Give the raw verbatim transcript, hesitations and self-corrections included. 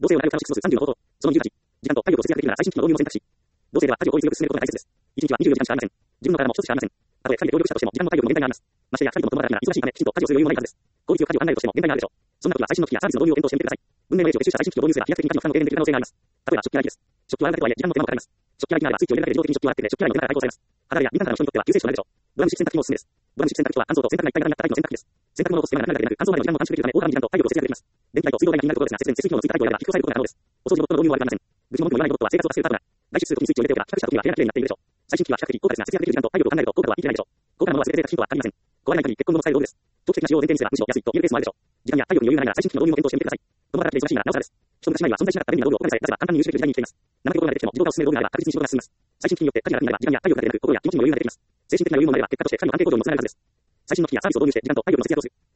同性を中を楽しく過ごすさんじゅうの方法。そのにじゅうはち、時間と体力を節約できるなら最新機器の導入を選択し、同性では家事を効率よく進めることが大切です。いちにちはにじゅうよじかんしかありません。自分の体も一つしかありません。たとえふたりで協力したとしても時間も体力も限界があります。ましてやふたりとも共働きなら忙しいためきちんと家事をする余裕もないはずです。効率よく家事を考えるとしても限界があるでしょう。そんな時は最新の機器やサービスの導入を検討してみてください。文明の英知を結集した最新機器を導入すれば飛躍的に家事の負担を軽減できる可能性があります。例えば食器洗い機です。食器は洗うだけとはいえ時間も手間もかかります。食器洗い機ならスイッチを入れるだけで自動的に食器を洗ってくれて食器洗いの手間から解放されます。肌荒れや敏感肌の人にとっては救世主となるでしょう。ドラム式洗濯機もおすすめです。ドラム式洗濯機とは乾燥と洗濯が一体型になったタイプの洗濯機です。洗濯物を干す手間がなくなるだけでなく乾燥までの時間も短縮できるため大幅に時間と体力を節約できます。電気代と水道代が気になるところですが、節電節水機能のついたタイプを選べば結局抑えることが可能です。お掃除ロボットの導入は悪くありません。愚痴も文句も言わないロボットは生活を助けるパートナー。外出するときにスイッチを入れておけば比較したときには部屋が綺麗になっているでしょう。最新機器は比較的高価ですが節約できる時間と体力を考えると効果は言い切れないでしょう。高価なものは全て贅沢品とは限りません。壊れない限り結婚後も使える道具です。長期的な使用を前提にすればむしろ安いと言えるケースもあるでしょう。時間や体力に余裕がないなら最新機器の導入を検討してみてください。共働きで忙しいならなおさらです。人昔前は存在しなかった便利な道具をお金さえ出せば簡単に入手できる時代に来ています。生き事ができても自動化を進める道具があれば確実に仕事が進みます。最新機器によって家事が楽になれば時間や体力が出なく心や気持ちに余裕が出てきます。精神的な余裕も生まれば結果として家事の安定向上にもつながるはずです。最新の機器やサービスを導入して時間と体力の節約をする。